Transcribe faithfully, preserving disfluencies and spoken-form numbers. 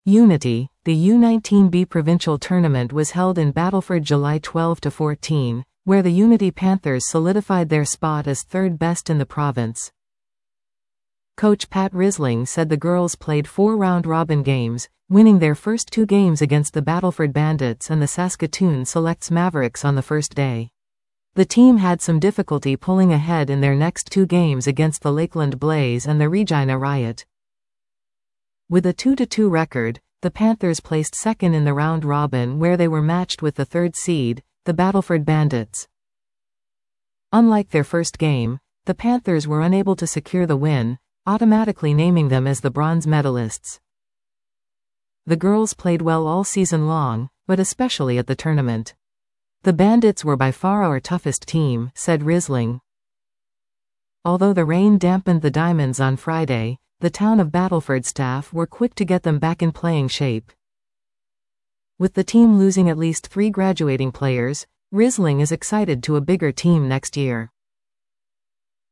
Unity, the U nineteen B Provincial Tournament was held in Battleford July twelfth to fourteenth, where the Unity Panthers solidified their spot as third best in the province. Coach Pat Risling said the girls played four round-robin games, winning their first two games against the Battleford Bandits and the Saskatoon Selects Mavericks on the first day. The team had some difficulty pulling ahead in their next two games against the Lakeland Blaze and the Regina Riot. With a two to two record, the Panthers placed second in the round-robin where they were matched with the third seed, the Battleford Bandits. Unlike their first game, the Panthers were unable to secure the win, automatically naming them as the bronze medalists. The girls played well all season long, but especially at the tournament. The Bandits were by far our toughest team, said Risling. Although the rain dampened the Diamonds on Friday, the town of Battleford staff were quick to get them back in playing shape. With the team losing at least three graduating players, Risling is excited to a bigger team next year.